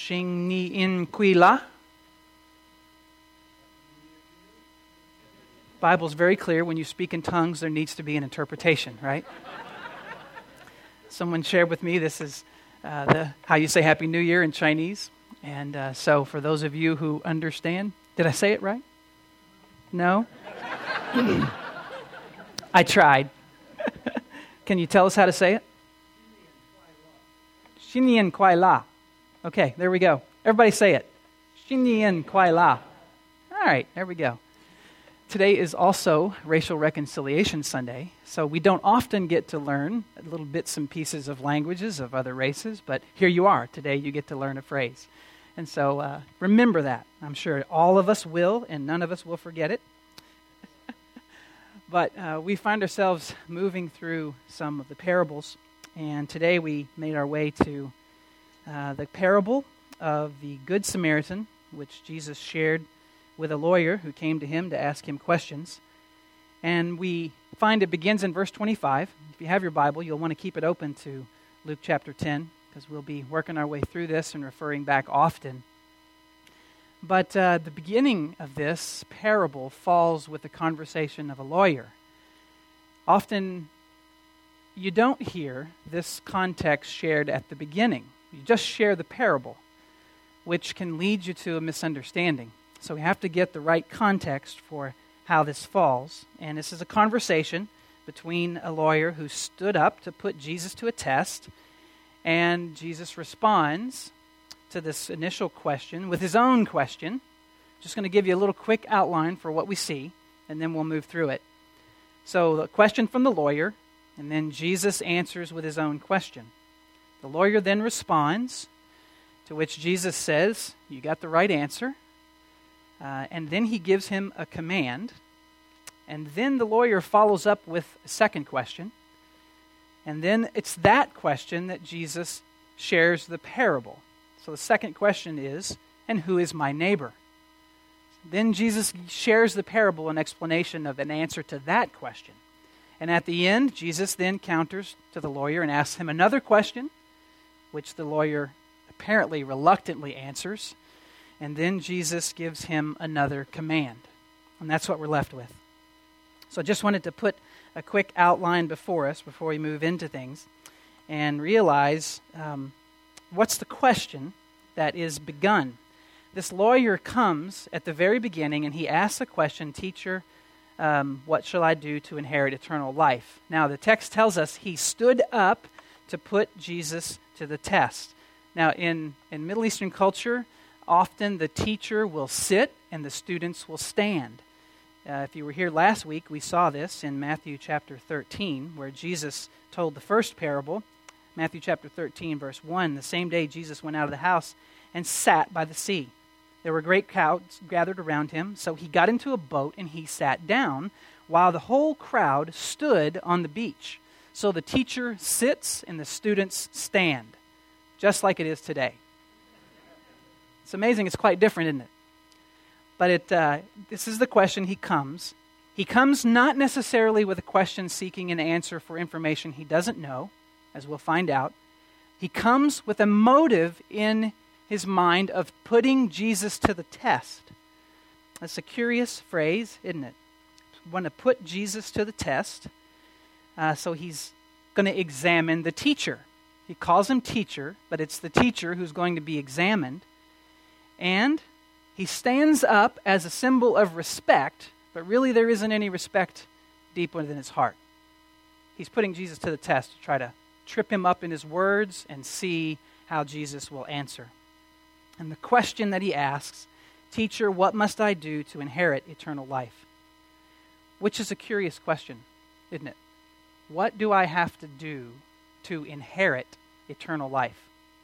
Xing ni in qui la. Bible's very clear. When you speak in tongues, there needs to be an interpretation, right? Someone shared with me this is how you say Happy New Year in Chinese. And so for those of you who understand, did I say it right? No? I tried. Can you tell us how to say it? Xinyan Kuai La. Okay, there we go. Everybody say it. Xinyan Kuai La. All right, there we go. Today is also Racial Reconciliation Sunday, so we don't often get to learn little bits and pieces of languages of other races, but here you are. Today you get to learn a phrase. And so remember that. I'm sure all of us will, and none of us will forget it. But we find ourselves moving through some of the parables, and today we made our way to the parable of the Good Samaritan, which Jesus shared with a lawyer who came to him to ask him questions. And we find it begins in verse 25. If you have your Bible, you'll want to keep it open to Luke chapter 10, because we'll be working our way through this and referring back often. But the beginning of this parable falls with the conversation of a lawyer. Often, you don't hear this context shared at the beginning. You just share the parable, which can lead you to a misunderstanding. So we have to get the right context for how this falls. And this is a conversation between a lawyer who stood up to put Jesus to a test, and Jesus responds to this initial question with his own question. Just going to give you a little quick outline for what we see, and then we'll move through it. So the question from the lawyer, and then Jesus answers with his own question. The lawyer then responds, to which Jesus says, "You got the right answer." And then he gives him a command. And then the lawyer follows up with a second question. And then it's that question that Jesus shares the parable. So the second question is, and who is my neighbor? Then Jesus shares the parable, an explanation of an answer to that question. And at the end, Jesus then counters to the lawyer and asks him another question, which the lawyer apparently reluctantly answers. And then Jesus gives him another command. And that's what we're left with. So I just wanted to put a quick outline before us before we move into things and realize what's the question that is begun. This lawyer comes at the very beginning and he asks a question, "Teacher, what shall I do to inherit eternal life?" Now the text tells us he stood up to put Jesus to the test. Now in Middle Eastern culture, often the teacher will sit and the students will stand. If you were here last week, we saw this in Matthew chapter 13, where Jesus told the first parable. Matthew chapter 13, verse 1, the same day Jesus went out of the house and sat by the sea. There were great crowds gathered around him, so he got into a boat and he sat down, while the whole crowd stood on the beach. So the teacher sits and the students stand, just like it is today. It's amazing. It's quite different, isn't it? But this is the question he comes. He comes not necessarily with a question seeking an answer for information he doesn't know, as we'll find out. He comes with a motive in his mind of putting Jesus to the test. That's a curious phrase, isn't it? Want to put Jesus to the test. So he's going to examine the teacher. He calls him teacher, but it's the teacher who's going to be examined. And he stands up as a symbol of respect, but really there isn't any respect deep within his heart. He's putting Jesus to the test to try to trip him up in his words and see how Jesus will answer. And the question that he asks, "Teacher, what must I do to inherit eternal life?" Which is a curious question, isn't it? What do I have to do to inherit eternal life?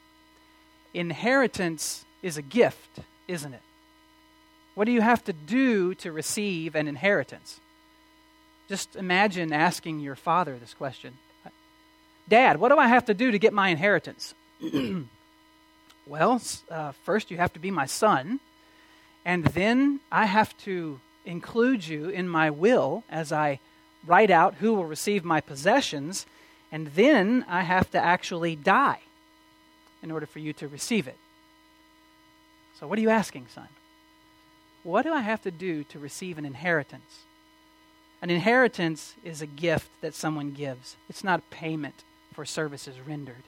Inheritance is a gift, isn't it? What do you have to do to receive an inheritance? Just imagine asking your father this question. "Dad, what do I have to do to get my inheritance?" Well, first you have to be my son, and then I have to include you in my will as I write out who will receive my possessions, and then I have to actually die in order for you to receive it. So what are you asking, son? What do I have to do to receive an inheritance? An inheritance is a gift that someone gives. It's not payment for services rendered.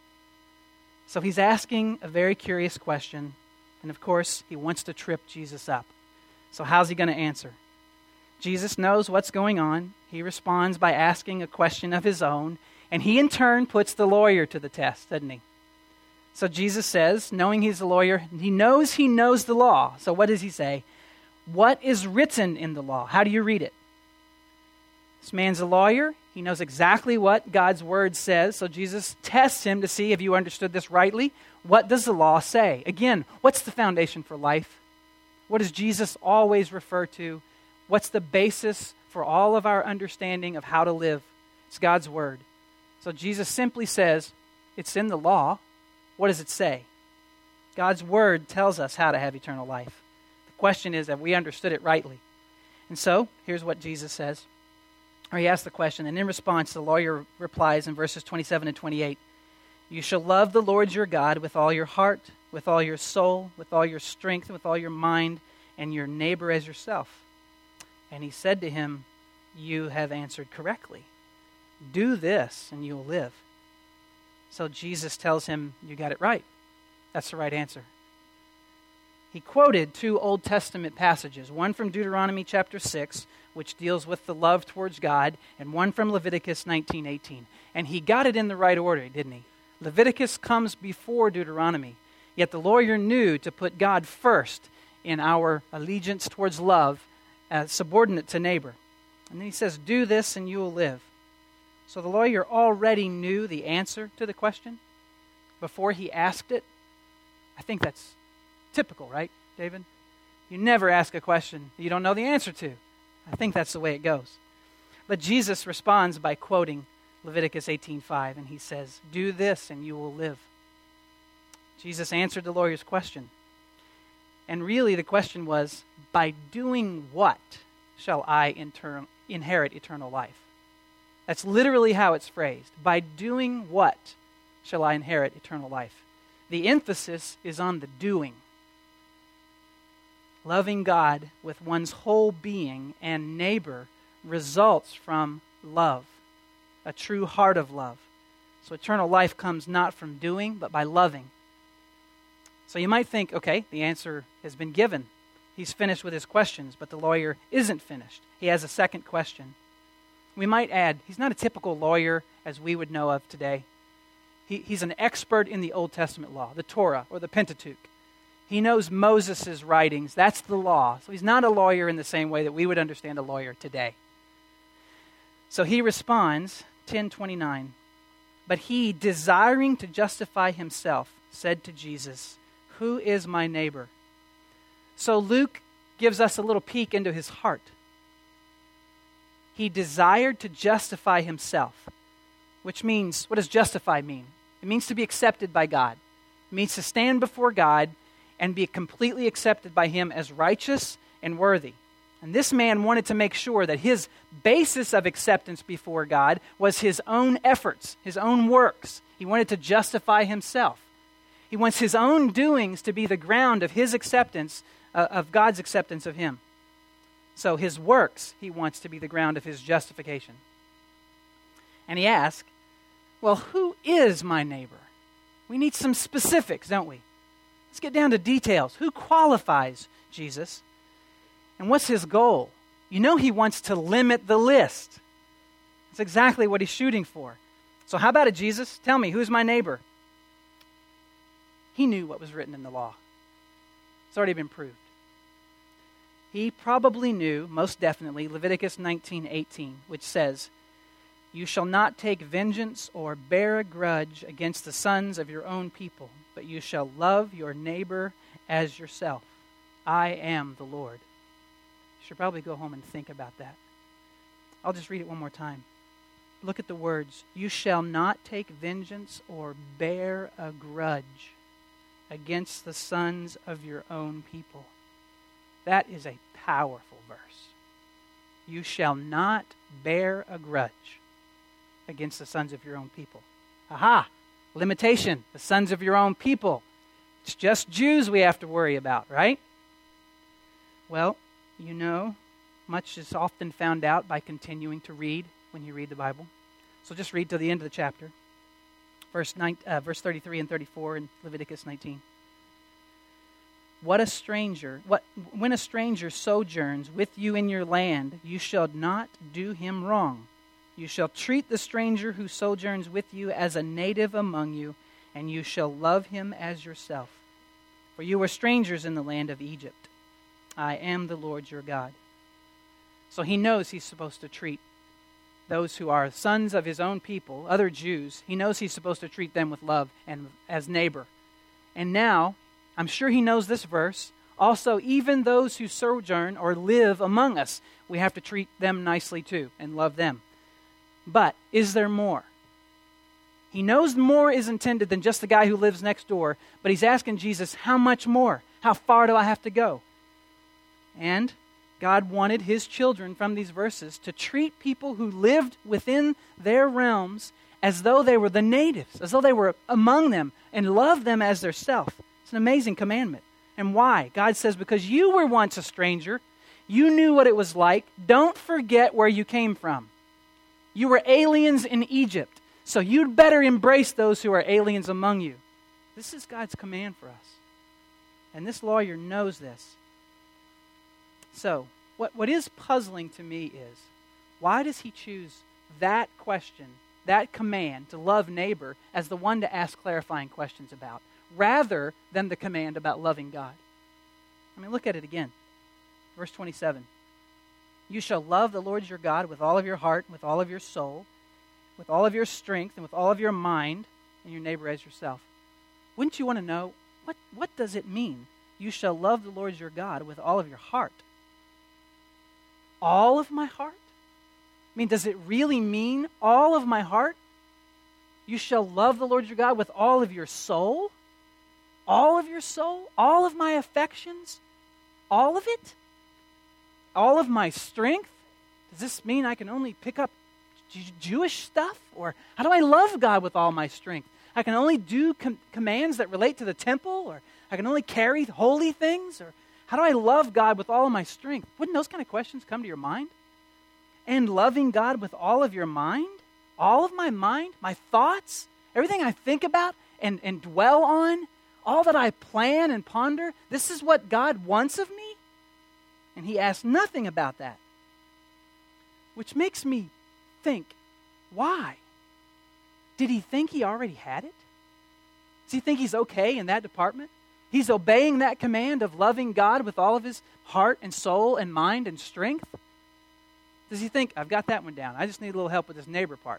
So he's asking a very curious question, and of course, he wants to trip Jesus up. So how's he going to answer? Jesus knows what's going on. He responds by asking a question of his own, and he in turn puts the lawyer to the test, doesn't he? So Jesus says, knowing he's a lawyer, he knows the law. So what does he say? What is written in the law? How do you read it? This man's a lawyer. He knows exactly what God's word says. So Jesus tests him to see if you understood this rightly. What does the law say? Again, what's the foundation for life? What does Jesus always refer to? What's the basis for all of our understanding of how to live? It's God's word. So Jesus simply says, it's in the law. What does it say? God's word tells us how to have eternal life. The question is, have we understood it rightly? And so, here's what Jesus says. Or he asks the question, and in response, the lawyer replies in verses 27 and 28, you shall love the Lord your God with all your heart, with all your soul, with all your strength, with all your mind, and your neighbor as yourself. And he said to him, you have answered correctly. Do this, and you will live. So Jesus tells him, you got it right. That's the right answer. He quoted two Old Testament passages, one from Deuteronomy chapter 6, which deals with the love towards God, and one from Leviticus 19:18. And he got it in the right order, didn't he? Leviticus comes before Deuteronomy, yet the lawyer knew to put God first in our allegiance towards love, subordinate to neighbor. And then he says, do this and you will live. So the lawyer already knew the answer to the question before he asked it. I think that's typical, right, David? You never ask a question you don't know the answer to. I think that's the way it goes. But Jesus responds by quoting Leviticus 18:5, and he says, do this and you will live. Jesus answered the lawyer's question. And really the question was, by doing what shall I inherit eternal life? That's literally how it's phrased. By doing what shall I inherit eternal life? The emphasis is on the doing. Loving God with one's whole being and neighbor results from love, a true heart of love. So eternal life comes not from doing, but by loving. So you might think, okay, the answer has been given. He's finished with his questions, but the lawyer isn't finished. He has a second question. We might add, he's not a typical lawyer as we would know of today. He's an expert in the Old Testament law, the Torah or the Pentateuch. He knows Moses' writings. That's the law. So he's not a lawyer in the same way that we would understand a lawyer today. So he responds, 10:29, but he, desiring to justify himself, said to Jesus, who is my neighbor? So Luke gives us a little peek into his heart. He desired to justify himself, which means, what does justify mean? It means to be accepted by God. It means to stand before God and be completely accepted by him as righteous and worthy. And this man wanted to make sure that his basis of acceptance before God was his own efforts, his own works. He wanted to justify himself. He wants his own doings to be the ground of his acceptance, of God's acceptance of him. So his works, he wants to be the ground of his justification. And he asks, well, who is my neighbor? We need some specifics, don't we? Let's get down to details. Who qualifies Jesus? And what's his goal? You know he wants to limit the list. That's exactly what he's shooting for. So how about it, Jesus? Tell me, who's my neighbor? He knew what was written in the law. It's already been proved. He probably knew, most definitely, Leviticus 19:18, which says, you shall not take vengeance or bear a grudge against the sons of your own people, but you shall love your neighbor as yourself. I am the Lord. You should probably go home and think about that. I'll just read it one more time. Look at the words. You shall not take vengeance or bear a grudge against the sons of your own people. That is a powerful verse. You shall not bear a grudge against the sons of your own people. Aha! Limitation. The sons of your own people. It's just Jews we have to worry about, right? Well, much is often found out by continuing to read when you read the Bible. So just read to the end of the chapter. Verse 33 and 34 in Leviticus 19. When a stranger sojourns with you in your land, you shall not do him wrong. You shall treat the stranger who sojourns with you as a native among you, and you shall love him as yourself. For you were strangers in the land of Egypt. I am the Lord your God. So he knows he's supposed to treat those who are sons of his own people, other Jews. He knows he's supposed to treat them with love and as neighbor. And now, I'm sure he knows this verse. Also, even those who sojourn or live among us, we have to treat them nicely too and love them. But is there more? He knows more is intended than just the guy who lives next door, but he's asking Jesus, how much more? How far do I have to go? And God wanted his children from these verses to treat people who lived within their realms as though they were the natives, as though they were among them, and love them as their self. It's an amazing commandment. And why? God says, because you were once a stranger, you knew what it was like. Don't forget where you came from. You were aliens in Egypt, so you'd better embrace those who are aliens among you. This is God's command for us. And this lawyer knows this. So, what is puzzling to me is, why does he choose that question, that command to love neighbor as the one to ask clarifying questions about, rather than the command about loving God? I mean, look at it again. Verse 27. You shall love the Lord your God with all of your heart, with all of your soul, with all of your strength, and with all of your mind, and your neighbor as yourself. Wouldn't you want to know, what does it mean? You shall love the Lord your God with all of your heart. All of my heart? I mean, does it really mean all of my heart? You shall love the Lord your God with all of your soul? All of your soul? All of my affections? All of it? All of my strength? Does this mean I can only pick up Jewish stuff? Or how do I love God with all my strength? I can only do commands that relate to the temple? Or I can only carry holy things? Or how do I love God with all of my strength? Wouldn't those kind of questions come to your mind? And loving God with all of your mind? All of my mind? My thoughts? Everything I think about and dwell on? All that I plan and ponder? This is what God wants of me? And he asked nothing about that. Which makes me think, why? Did he think he already had it? Does he think he's okay in that department? He's obeying that command of loving God with all of his heart and soul and mind and strength? Does he think, I've got that one down. I just need a little help with this neighbor part?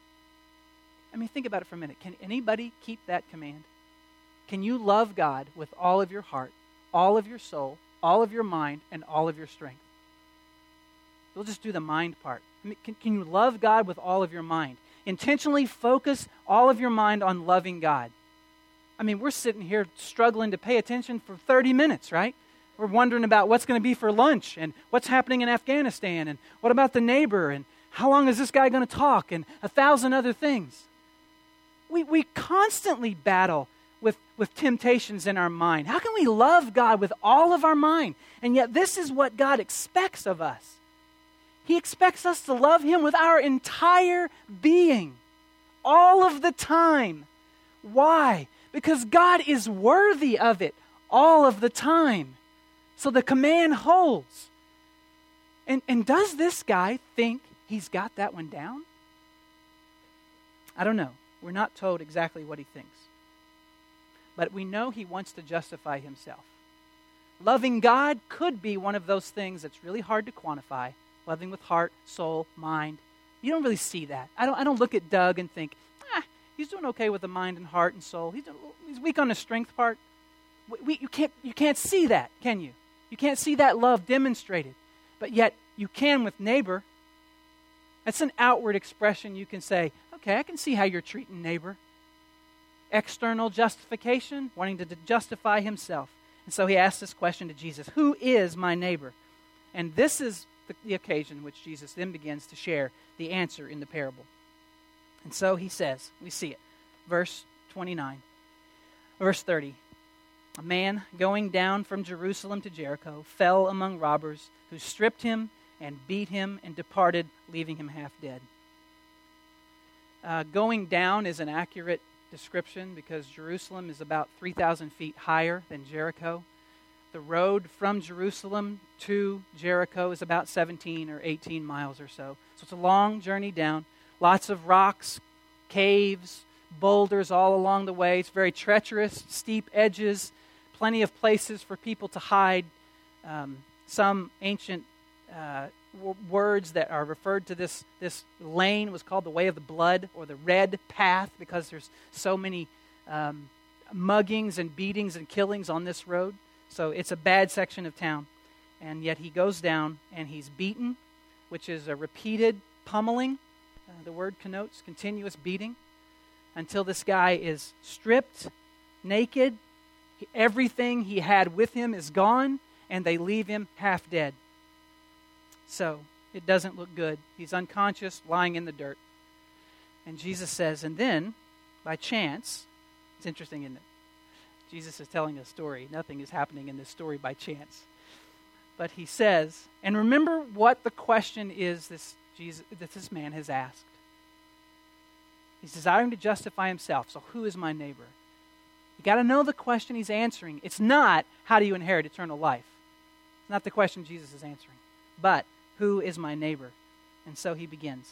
I mean, think about it for a minute. Can anybody keep that command? Can you love God with all of your heart, all of your soul, all of your mind, and all of your strength? We'll just do the mind part. I mean, can you love God with all of your mind? Intentionally focus all of your mind on loving God. I mean, we're sitting here struggling to pay attention for 30 minutes, right? We're wondering about what's going to be for lunch and what's happening in Afghanistan and what about the neighbor and how long is this guy going to talk and 1,000 other things. We constantly battle with temptations in our mind. How can we love God with all of our mind? And yet this is what God expects of us. He expects us to love him with our entire being, all of the time. Why? Because God is worthy of it all of the time. So the command holds. And does this guy think he's got that one down? I don't know. We're not told exactly what he thinks. But we know he wants to justify himself. Loving God could be one of those things that's really hard to quantify. Loving with heart, soul, mind. You don't really see that. I don't look at Doug and think, he's doing okay with the mind and heart and soul. He's weak on the strength part. You can't see that, can you? You can't see that love demonstrated. But yet, you can with neighbor. That's an outward expression. You can say, okay, I can see how you're treating neighbor. External justification, wanting to justify himself. And so he asked this question to Jesus, who is my neighbor? And this is the occasion which Jesus then begins to share the answer in the parable. And so he says, we see it, verse 29, verse 30. A man going down from Jerusalem to Jericho fell among robbers who stripped him and beat him and departed, leaving him half dead. Going down is an accurate description because Jerusalem is about 3,000 feet higher than Jericho. The road from Jerusalem to Jericho is about 17 or 18 miles or so. So it's a long journey down. Lots of rocks, caves, boulders all along the way. It's very treacherous, steep edges, plenty of places for people to hide. Some ancient words that are referred to this lane was called the Way of the Blood or the Red Path because there's so many muggings and beatings and killings on this road. So it's a bad section of town. And yet he goes down and he's beaten, which is a repeated pummeling. The word connotes continuous beating until this guy is stripped, naked. Everything he had with him is gone, and they leave him half dead. So it doesn't look good. He's unconscious, lying in the dirt. And Jesus says, and then, by chance, it's interesting, isn't it? Jesus is telling a story. Nothing is happening in this story by chance. But he says, and remember what the question is that this man has asked. He's desiring to justify himself. So who is my neighbor? You got to know the question he's answering. It's not, how do you inherit eternal life? It's not the question Jesus is answering. But, who is my neighbor? And so he begins.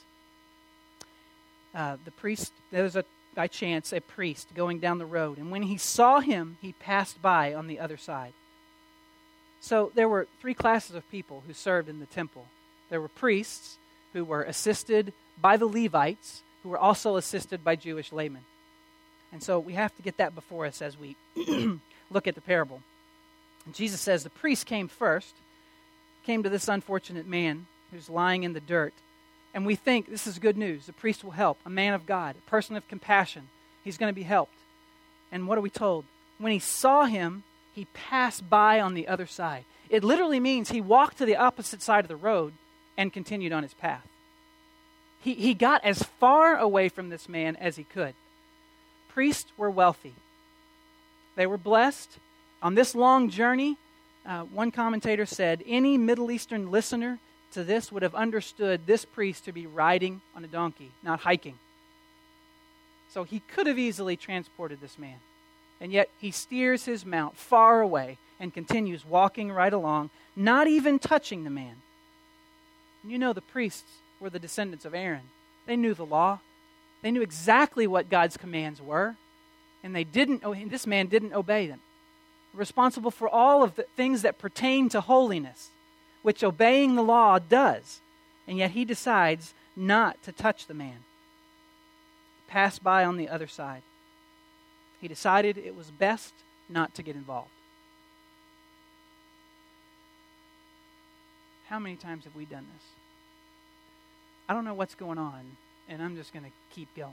The priest, there was by chance a priest going down the road. And when he saw him, he passed by on the other side. So there were three classes of people who served in the temple. There were priests who were assisted by the Levites, who were also assisted by Jewish laymen. And so we have to get that before us as we look at the parable. And Jesus says the priest came first, came to this unfortunate man who's lying in the dirt. And we think this is good news. The priest will help, a man of God, a person of compassion. He's going to be helped. And what are we told? When he saw him, he passed by on the other side. It literally means he walked to the opposite side of the road and continued on his path. He got as far away from this man as he could. Priests were wealthy. They were blessed. On this long journey, one commentator said, any Middle Eastern listener to this would have understood this priest to be riding on a donkey, not hiking. So he could have easily transported this man. And yet he steers his mount far away and continues walking right along, not even touching the man. And you know the priests were the descendants of Aaron. They knew the law. They knew exactly what God's commands were. And this man didn't obey them. Responsible for all of the things that pertain to holiness, which obeying the law does. And yet he decides not to touch the man. Pass by on the other side. He decided it was best not to get involved. How many times have we done this? I don't know what's going on, and I'm just going to keep going.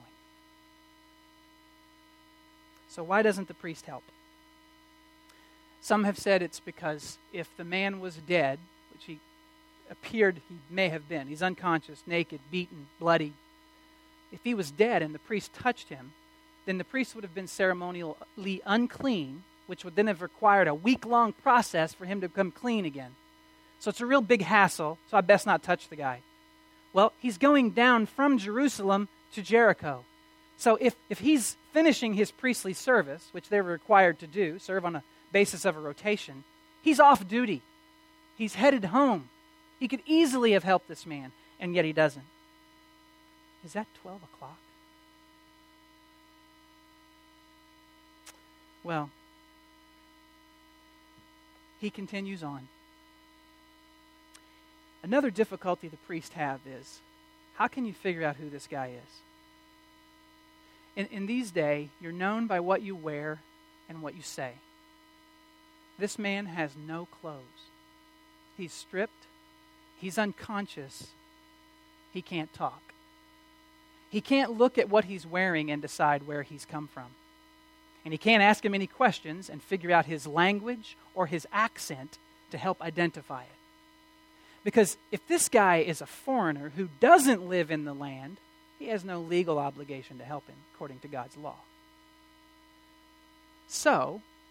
So why doesn't the priest help? Some have said it's because if the man was dead, which he may have been, he's unconscious, naked, beaten, bloody. If he was dead and the priest touched him, then the priest would have been ceremonially unclean, which would then have required a week-long process for him to become clean again. So it's a real big hassle, so I best not touch the guy. Well, he's going down from Jerusalem to Jericho. So if he's finishing his priestly service, which they were required to do, serve on a basis of a rotation, he's off duty. He's headed home. He could easily have helped this man, and yet he doesn't. Is that 12 o'clock? Well, he continues on. Another difficulty the priests have is, how can you figure out who this guy is? In these days, you're known by what you wear and what you say. This man has no clothes. He's stripped. He's unconscious. He can't talk. He can't look at what he's wearing and decide where he's come from. And he can't ask him any questions and figure out his language or his accent to help identify it. Because if this guy is a foreigner who doesn't live in the land, he has no legal obligation to help him according to God's law. So,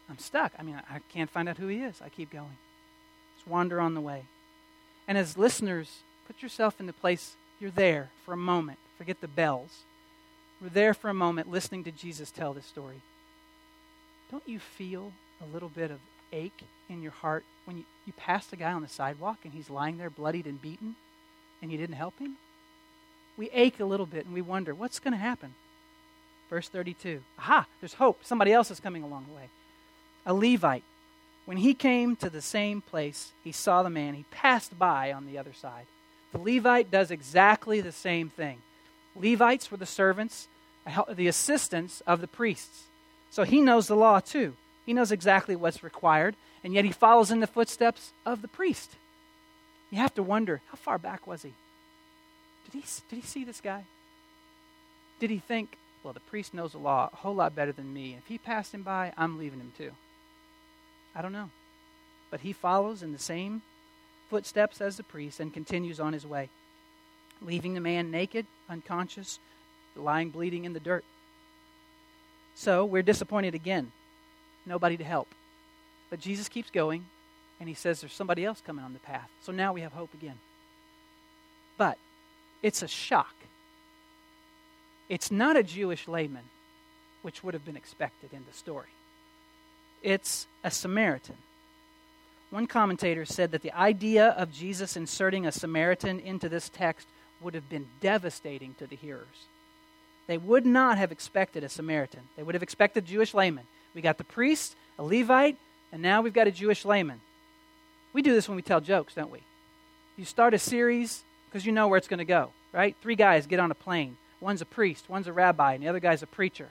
I'm stuck. I can't find out who he is. I keep going. Just wander on the way. And as listeners, put yourself in the place. You're there for a moment. Forget the bells. We're there for a moment listening to Jesus tell this story. Don't you feel a little bit of ache in your heart when you pass a guy on the sidewalk and he's lying there bloodied and beaten and you didn't help him? We ache a little bit and we wonder, what's going to happen? Verse 32. Aha, there's hope. Somebody else is coming along the way. A Levite. When he came to the same place, he saw the man. He passed by on the other side. The Levite does exactly the same thing. Levites were the servants, the assistants of the priests. So he knows the law too. He knows exactly what's required, and yet he follows in the footsteps of the priest. You have to wonder, how far back was he? Did he see this guy? Did he think, well, the priest knows the law a whole lot better than me. If he passed him by, I'm leaving him too. I don't know. But he follows in the same footsteps as the priest and continues on his way, leaving the man naked, unconscious, lying bleeding in the dirt. So we're disappointed again. Nobody to help. But Jesus keeps going, and he says there's somebody else coming on the path. So now we have hope again. But it's a shock. It's not a Jewish layman, which would have been expected in the story. It's a Samaritan. One commentator said that the idea of Jesus inserting a Samaritan into this text would have been devastating to the hearers. They would not have expected a Samaritan. They would have expected a Jewish layman. We got the priest, a Levite, and now we've got a Jewish layman. We do this when we tell jokes, don't we? You start a series because you know where it's going to go, right? 3 guys get on a plane. One's a priest, one's a rabbi, and the other guy's a preacher.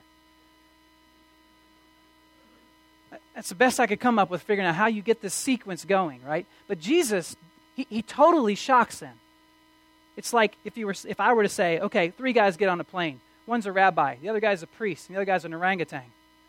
That's the best I could come up with, figuring out how you get this sequence going, right? But Jesus, he totally shocks them. It's like if I were to say, okay, 3 guys get on a plane. One's a rabbi, the other guy's a priest, and the other guy's an orangutan.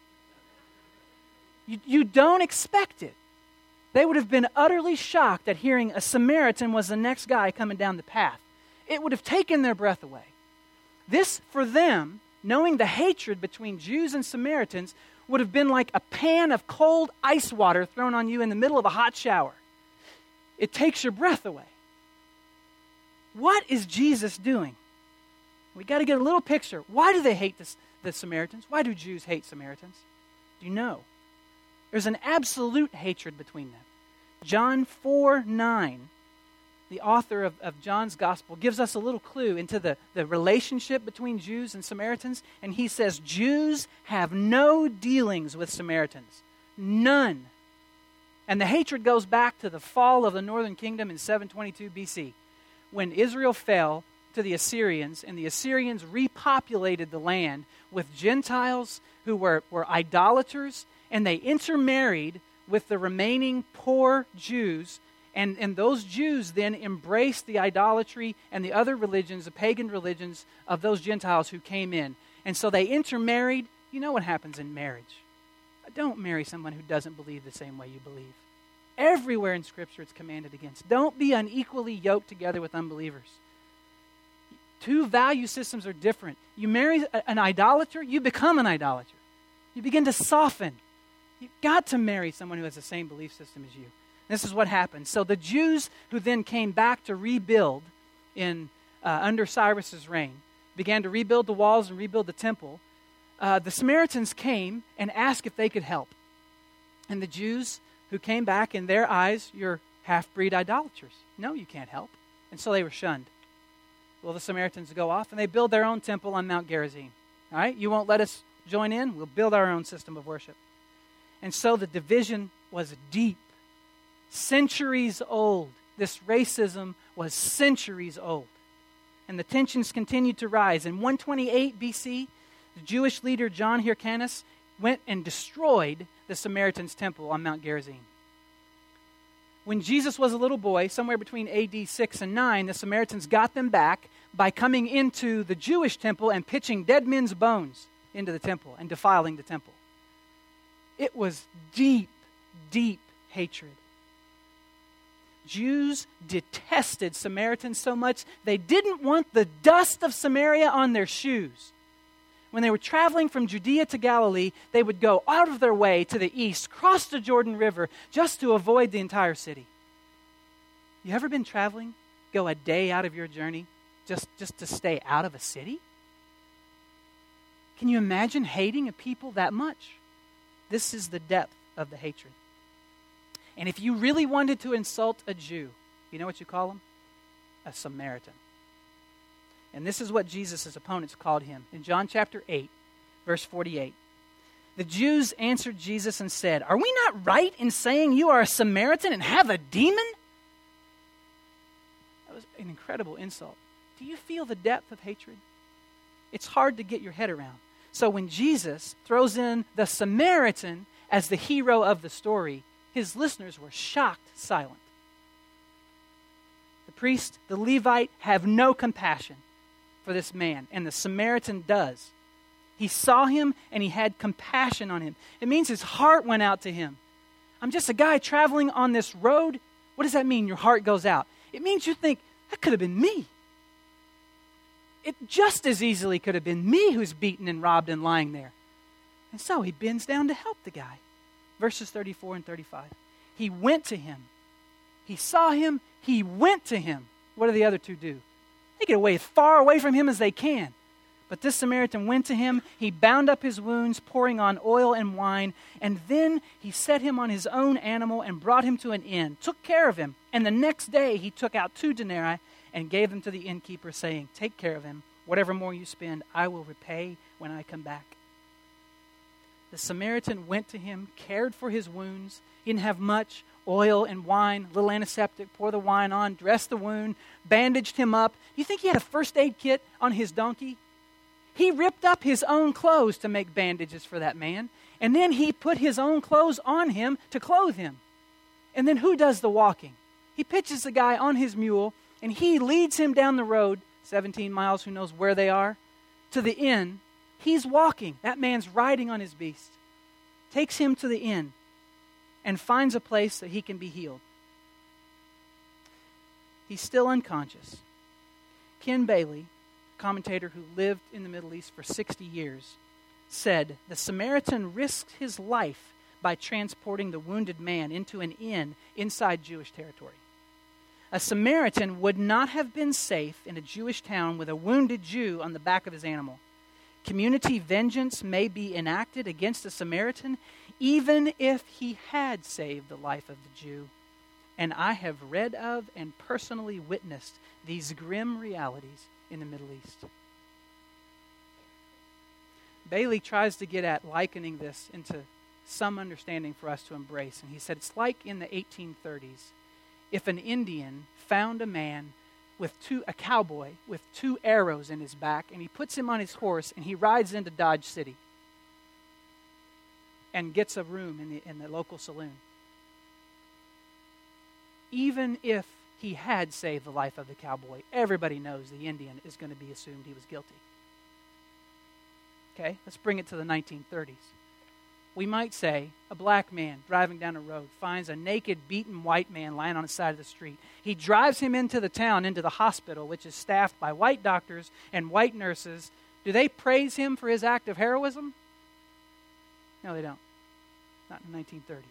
You don't expect it. They would have been utterly shocked at hearing a Samaritan was the next guy coming down the path. It would have taken their breath away. This, for them, knowing the hatred between Jews and Samaritans, would have been like a pan of cold ice water thrown on you in the middle of a hot shower. It takes your breath away. What is Jesus doing? We got to get a little picture. Why do they hate the Samaritans? Why do Jews hate Samaritans? Do you know? There's an absolute hatred between them. John 4:9, the author of John's Gospel, gives us a little clue into the relationship between Jews and Samaritans. And he says, Jews have no dealings with Samaritans. None. And the hatred goes back to the fall of the northern kingdom in 722 BC, when Israel fell to the Assyrians, and the Assyrians repopulated the land with Gentiles who were idolaters, and they intermarried with the remaining poor Jews, and those Jews then embraced the idolatry and the other religions, the pagan religions of those Gentiles who came in. And so they intermarried. You know what happens in marriage. Don't marry someone who doesn't believe the same way you believe. Everywhere in Scripture it's commanded against. Don't be unequally yoked together with unbelievers. 2 value systems are different. You marry an idolater, you become an idolater. You begin to soften. You've got to marry someone who has the same belief system as you. This is what happened. So the Jews who then came back to rebuild under Cyrus's reign, began to rebuild the walls and rebuild the temple. The Samaritans came and asked if they could help. And the Jews who came back, in their eyes, you're half-breed idolaters. No, you can't help. And so they were shunned. Well, the Samaritans go off and they build their own temple on Mount Gerizim. All right, you won't let us join in? We'll build our own system of worship. And so the division was deep, centuries old. This racism was centuries old. And the tensions continued to rise. In 128 BC, the Jewish leader John Hyrcanus went and destroyed the Samaritans' temple on Mount Gerizim. When Jesus was a little boy, somewhere between AD 6 and 9, the Samaritans got them back by coming into the Jewish temple and pitching dead men's bones into the temple and defiling the temple. It was deep, deep hatred. Jews detested Samaritans so much they didn't want the dust of Samaria on their shoes. when they were traveling from Judea to Galilee, they would go out of their way to the east, cross the Jordan River, just to avoid the entire city. You ever been traveling? Go a day out of your journey just to stay out of a city? Can you imagine hating a people that much? This is the depth of the hatred. And if you really wanted to insult a Jew, you know what you call him? A Samaritan. And this is what Jesus' opponents called him. In John chapter 8, verse 48. The Jews answered Jesus and said, "Are we not right in saying you are a Samaritan and have a demon?" That was an incredible insult. Do you feel the depth of hatred? It's hard to get your head around. So when Jesus throws in the Samaritan as the hero of the story, his listeners were shocked silent. The priest, the Levite, have no compassion for this man, and the Samaritan does. He saw him and he had compassion on him. It means his heart went out to him. I'm just a guy traveling on this road. What does that mean? Your heart goes out. It means you think, that could have been me. It just as easily could have been me who's beaten and robbed and lying there. And so he bends down to help the guy. Verses 34 and 35. He went to him. He saw him. He went to him. What do the other two do? They get away as far away from him as they can. But this Samaritan went to him. He bound up his wounds, pouring on oil and wine. And then he set him on his own animal and brought him to an inn, took care of him. And the next day he took out 2 denarii and gave them to the innkeeper, saying, "Take care of him. Whatever more you spend, I will repay when I come back." The Samaritan went to him, cared for his wounds. He didn't have much. Oil and wine, little antiseptic, pour the wine on, dress the wound, bandaged him up. You think he had a first aid kit on his donkey? He ripped up his own clothes to make bandages for that man. And then he put his own clothes on him to clothe him. And then who does the walking? He pitches the guy on his mule, and he leads him down the road, 17 miles, who knows where they are, to the inn. He's walking. That man's riding on his beast. Takes him to the inn and finds a place that he can be healed. He's still unconscious. Ken Bailey, commentator who lived in the Middle East for 60 years, said, "The Samaritan risked his life by transporting the wounded man into an inn inside Jewish territory. A Samaritan would not have been safe in a Jewish town with a wounded Jew on the back of his animal. Community vengeance may be enacted against a Samaritan even if he had saved the life of the Jew. And I have read of and personally witnessed these grim realities in the Middle East." Bailey tries to get at likening this into some understanding for us to embrace. And he said it's like in the 1830s if an Indian found a man a cowboy with 2 arrows in his back, and he puts him on his horse and he rides into Dodge City and gets a room in the local saloon. Even if he had saved the life of the cowboy, everybody knows the Indian is going to be assumed he was guilty. Okay, let's bring it to the 1930s. We might say a black man driving down a road finds a naked, beaten white man lying on the side of the street. He drives him into the town, into the hospital, which is staffed by white doctors and white nurses. Do they praise him for his act of heroism? No, they don't. Not in the 1930s.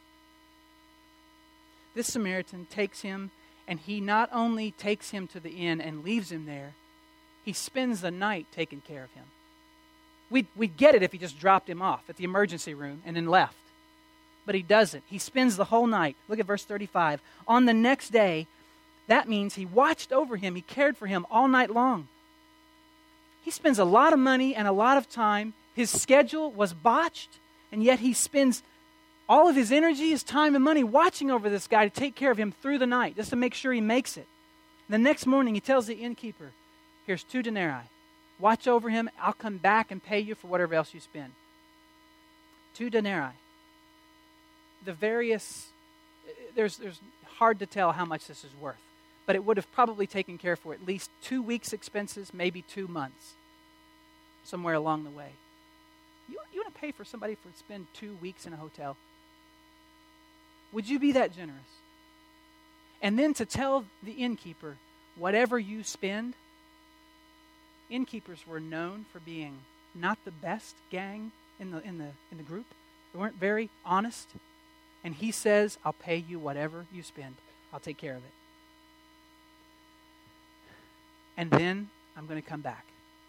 This Samaritan takes him, and he not only takes him to the inn and leaves him there, he spends the night taking care of him. We'd get it if he just dropped him off at the emergency room and then left. But he doesn't. He spends the whole night. Look at verse 35. On the next day, that means he watched over him. He cared for him all night long. He spends a lot of money and a lot of time. His schedule was botched, and yet he spends all of his energy, his time, and money watching over this guy to take care of him through the night, just to make sure he makes it. The next morning, he tells the innkeeper, "Here's 2 denarii. Watch over him. I'll come back and pay you for whatever else you spend." 2 denarii. There's hard to tell how much this is worth, but it would have probably taken care for at least 2 weeks' expenses, maybe 2 months, somewhere along the way. You want to pay for somebody to spend 2 weeks in a hotel? Would you be that generous? And then to tell the innkeeper, whatever you spend. Innkeepers were known for being not the best gang in the group. They weren't very honest. And he says, I'll pay you whatever you spend. I'll take care of it. And then I'm going to come back.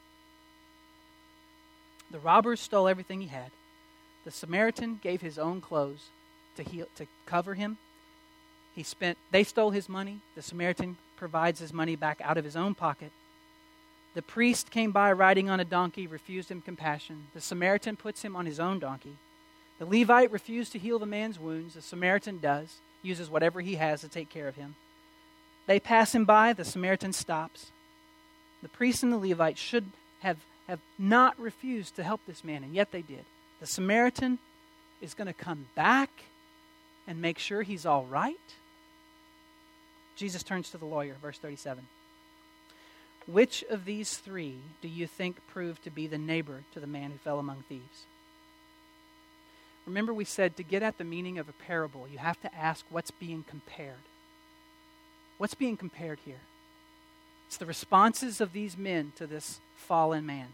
The robbers stole everything he had. The Samaritan gave his own clothes to cover him. They stole his money. The Samaritan provides his money back out of his own pocket. The priest came by riding on a donkey, refused him compassion. The Samaritan puts him on his own donkey. The Levite refused to heal the man's wounds. The Samaritan does, uses whatever he has to take care of him. They pass him by. The Samaritan stops. The priest and the Levite should have not refused to help this man, and yet they did. The Samaritan is going to come back and make sure he's all right. Jesus turns to the lawyer, verse 37. Which of these three do you think proved to be the neighbor to the man who fell among thieves? Remember, we said to get at the meaning of a parable, you have to ask what's being compared. What's being compared here? It's the responses of these men to this fallen man.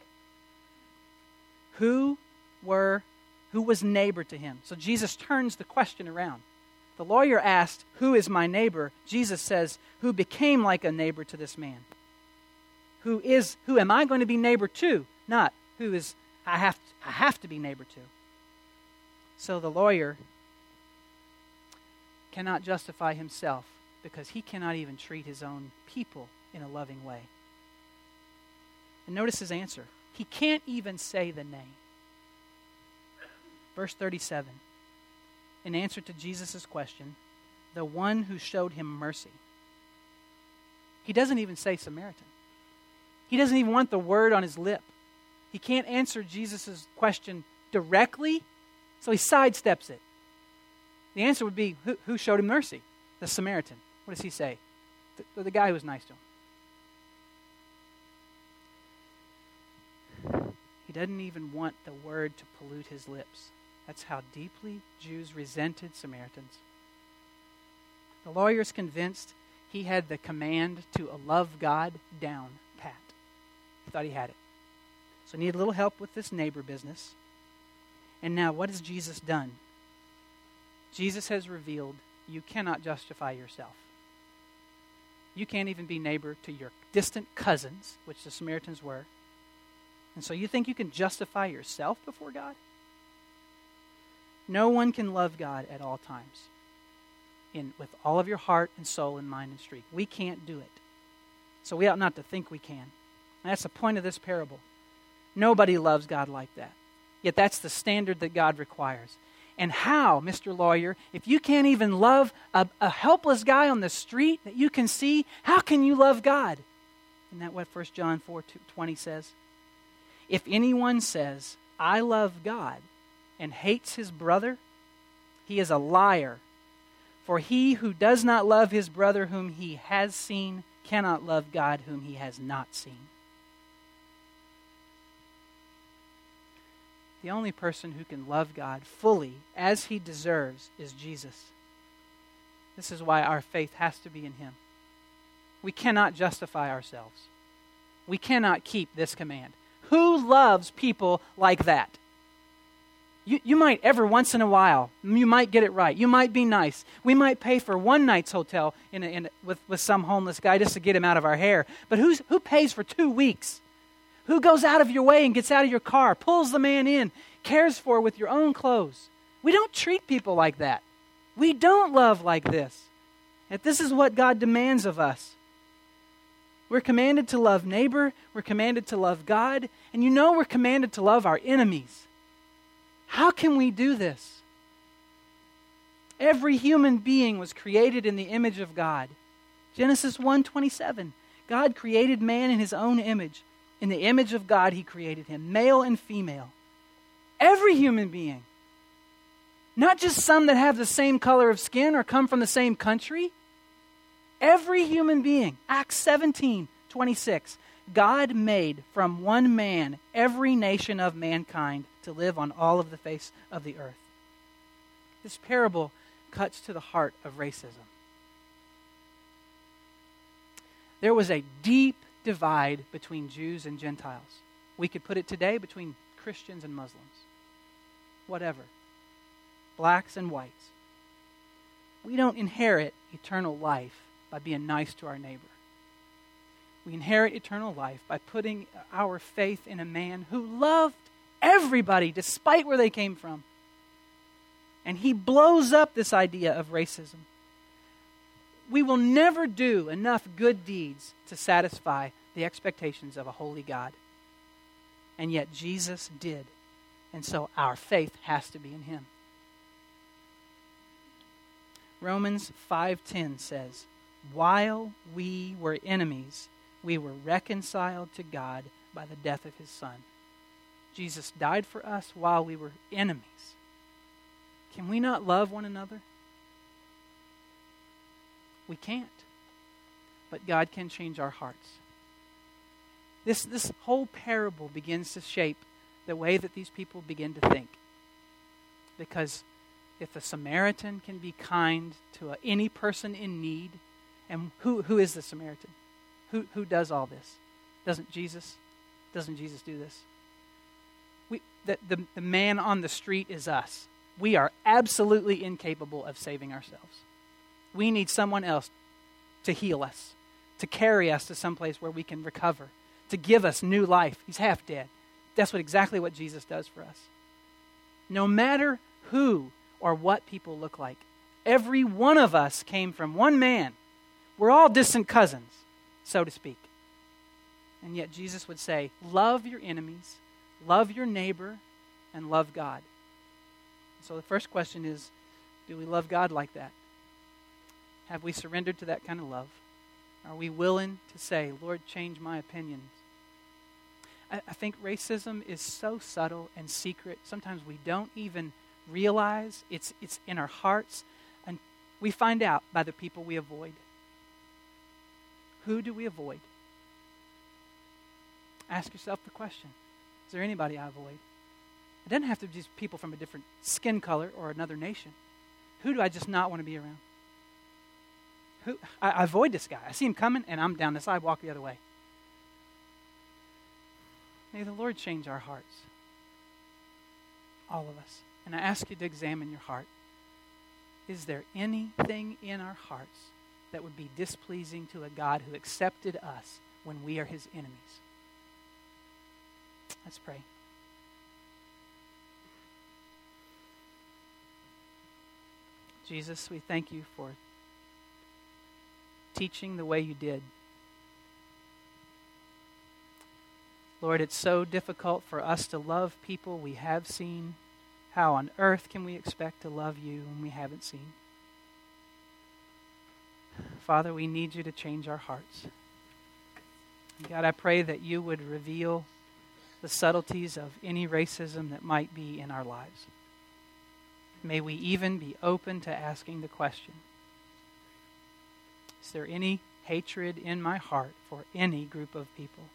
Who was neighbor to him? So Jesus turns the question around. The lawyer asked, who is my neighbor? Jesus says, who became like a neighbor to this man? Who am I going to be neighbor to? Not who is I have to be neighbor to. So the lawyer cannot justify himself because he cannot even treat his own people in a loving way. And notice his answer. He can't even say the name. Verse 37. In answer to Jesus' question, the one who showed him mercy. He doesn't even say Samaritan. He doesn't even want the word on his lip. He can't answer Jesus' question directly, so he sidesteps it. The answer would be, who showed him mercy? The Samaritan. What does he say? The guy who was nice to him. He doesn't even want the word to pollute his lips. That's how deeply Jews resented Samaritans. The lawyer is convinced he had the command to love God down pat. He thought he had it. So he needed a little help with this neighbor business. And now, what has Jesus done? Jesus has revealed you cannot justify yourself. You can't even be neighbor to your distant cousins, which the Samaritans were. And so you think you can justify yourself before God? No one can love God at all times with all of your heart and soul and mind and strength. We can't do it. So we ought not to think we can. And that's the point of this parable. Nobody loves God like that. Yet that's the standard that God requires. And how, Mr. Lawyer, if you can't even love a helpless guy on the street that you can see, how can you love God? Isn't that what 1 John 4:20 says? If anyone says, I love God, and hates his brother, he is a liar. For he who does not love his brother whom he has seen cannot love God whom he has not seen. The only person who can love God fully as he deserves is Jesus. This is why our faith has to be in him. We cannot justify ourselves. We cannot keep this command. Who loves people like that? You might every once in a while, you might get it right. You might be nice. We might pay for one night's hotel with some homeless guy just to get him out of our hair. But who pays for 2 weeks? Who goes out of your way and gets out of your car, pulls the man in, cares for with your own clothes? We don't treat people like that. We don't love like this. And this is what God demands of us. We're commanded to love neighbor. We're commanded to love God. And we're commanded to love our enemies. How can we do this? Every human being was created in the image of God. Genesis 1:27. God created man in his own image. In the image of God he created him, male and female. Every human being. Not just some that have the same color of skin or come from the same country. Every human being. Acts 17:26. God made from one man every nation of mankind to live on all of the face of the earth. This parable cuts to the heart of racism. There was a deep divide between Jews and Gentiles. We could put it today between Christians and Muslims, whatever, blacks and whites. We don't inherit eternal life by being nice to our neighbor. We inherit eternal life by putting our faith in a man who loved everybody despite where they came from. And he blows up this idea of racism. We will never do enough good deeds to satisfy the expectations of a holy God. And yet Jesus did. And so our faith has to be in him. Romans 5:10 says, "While we were enemies, we were reconciled to God by the death of his Son." Jesus died for us while we were enemies. Can we not love one another? We can't. But God can change our hearts. This whole parable begins to shape the way that these people begin to think. Because if a Samaritan can be kind to any person in need, and who is the Samaritan? Who does all this? Doesn't Jesus do this? The man on the street is us. We are absolutely incapable of saving ourselves. We need someone else to heal us, to carry us to some place where we can recover, to give us new life. He's half dead. That's exactly what Jesus does for us. No matter who or what people look like, every one of us came from one man. We're all distant cousins, so to speak. And yet Jesus would say, love your enemies, love your neighbor, and love God. So the first question is, do we love God like that? Have we surrendered to that kind of love? Are we willing to say, Lord, change my opinions? I think racism is so subtle and secret. Sometimes we don't even realize it's in our hearts. And we find out by the people we avoid. Who do we avoid? Ask yourself the question. Is there anybody I avoid? It doesn't have to be just people from a different skin color or another nation. Who do I just not want to be around? I avoid this guy. I see him coming, and I'm down the sidewalk the other way. May the Lord change our hearts. All of us. And I ask you to examine your heart. Is there anything in our hearts that would be displeasing to a God who accepted us when we are his enemies? Let's pray. Jesus, we thank you for teaching the way you did. Lord, it's so difficult for us to love people we have seen. How on earth can we expect to love you when we haven't seen? Father, we need you to change our hearts. God, I pray that you would reveal the subtleties of any racism that might be in our lives. May we even be open to asking the question, is there any hatred in my heart for any group of people?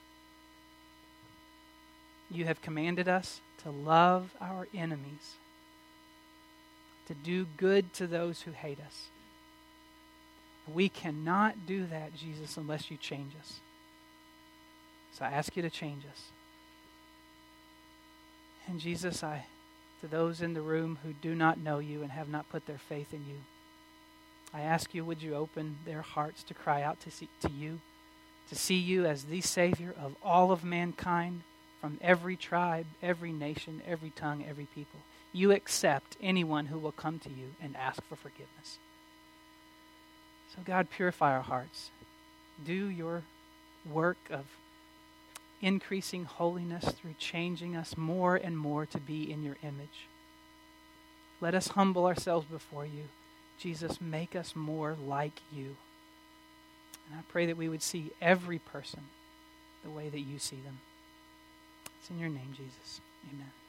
You have commanded us to love our enemies, to do good to those who hate us. We cannot do that, Jesus, unless you change us. So I ask you to change us. And Jesus, to those in the room who do not know you and have not put their faith in you, I ask you, would you open their hearts to cry out to see you as the Savior of all of mankind, from every tribe, every nation, every tongue, every people. You accept anyone who will come to you and ask for forgiveness. So God, purify our hearts. Do your work of increasing holiness through changing us more and more to be in your image. Let us humble ourselves before you. Jesus, make us more like you. And I pray that we would see every person the way that you see them. It's in your name, Jesus. Amen.